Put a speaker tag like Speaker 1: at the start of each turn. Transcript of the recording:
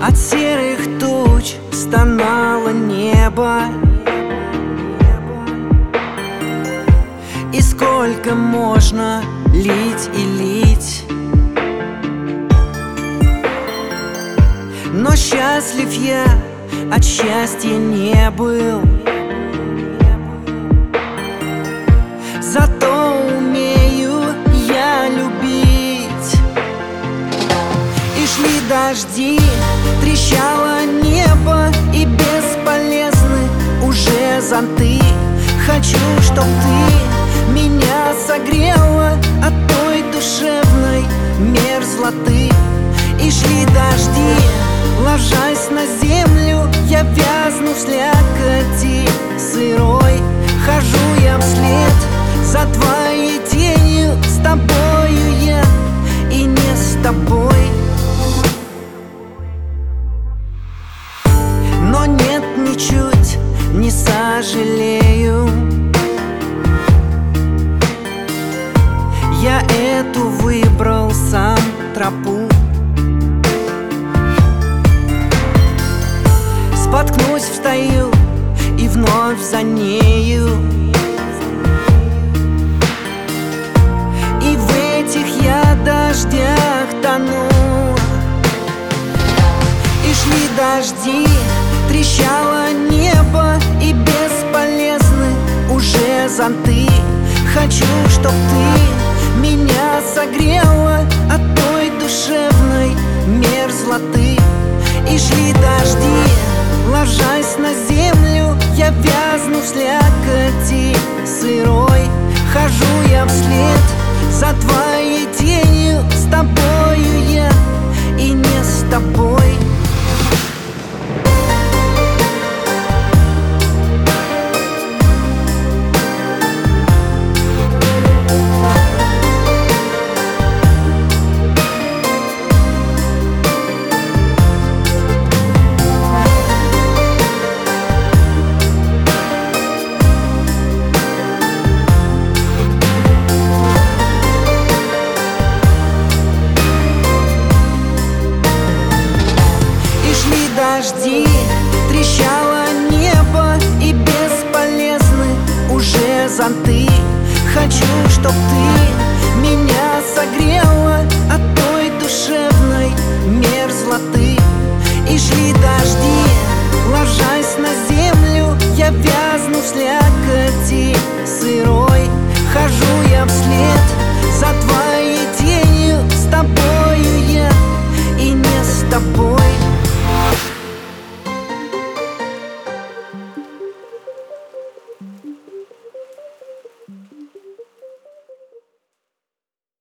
Speaker 1: От серых туч стонало небо. И сколько можно лить и лить? Но счастлив я от счастья не был. Зато умею я любить. И шли дожди, трещало небо, и бесполезны уже зонты. Хочу, чтоб ты меня согрела от той душевной мерзлоты. И шли дожди, ложась на землю, я вязну в слякоти сырой. Хожу я вслед за твоей тенью, с тобою я и не с тобой. Но нет, ничуть не сожалею. Я эту выбрал сам тропу. Споткнусь, встаю и вновь за нею. И в этих я дождях тону. И шли дожди, трещало небо, и бесполезны уже зонты. Хочу, чтоб ты меня согрела от той душевной мерзлоты. И шли дожди, ложась на землю, я вязну в слякоти сырой. Хожу я вслед за твоей тенью, с тобою я и не с тобой. Дожди, трещало небо, и бесполезны уже зонты. Хочу, чтоб ты меня согрела